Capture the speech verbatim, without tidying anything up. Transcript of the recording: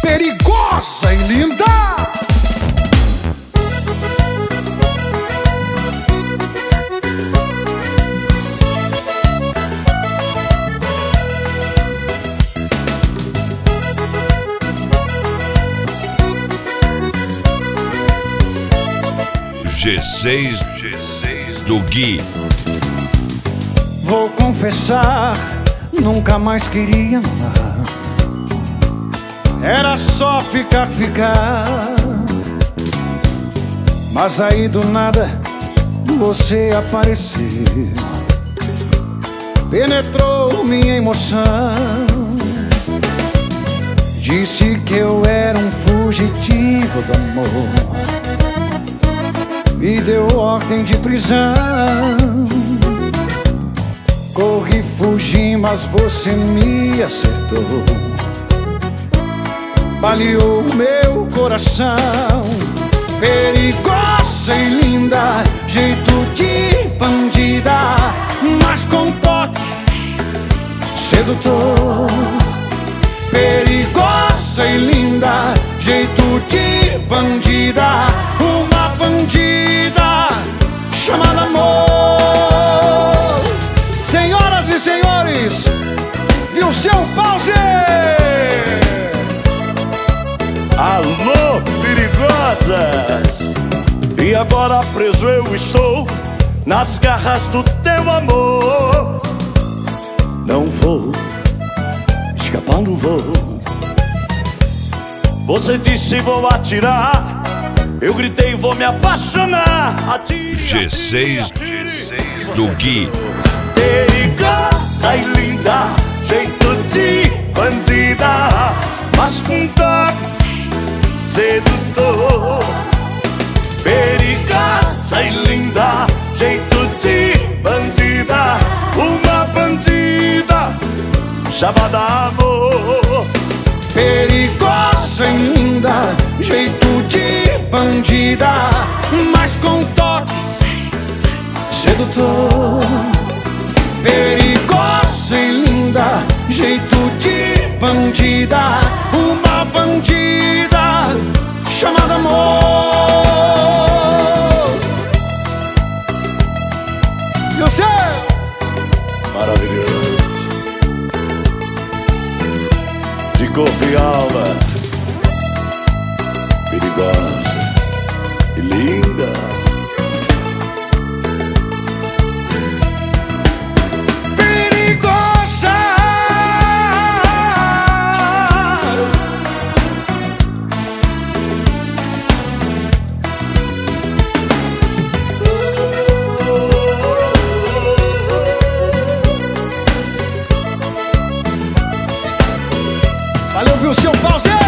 perigosa e linda. G seis, G seis do Gui. Vou confessar, nunca mais queria amar. Era só ficar, ficar. Mas aí do nada você apareceu, penetrou minha emoção. Disse que eu era um fugitivo do amor, me deu ordem de prisão. Corri, fugi, mas você me acertou, baleou meu coração. Perigosa e linda, jeito de bandida, mas com toque sedutor. Perigosa e linda, jeito de bandida, uma bandida chamada amor. Senhoras e senhores, viu seu pause? Alô, perigosas! E agora preso eu estou nas garras do teu amor. Não vou escapar, não vou. Você disse vou atirar, eu gritei vou me apaixonar. Atire, G seis, G seis do Gui. Perigosa e linda, jeito de bandida, mas com toque sedutor. Perigosa e linda, jeito de bandida, uma bandida chamada amor. Perigosa e linda, jeito de bandida, mas com toque sedutor. Perigosa e linda, jeito de bandida, uma bandida chamada amor. Você Maravilhoso, de corpo e alma, perigosa e linda. valeu, viu seu pause?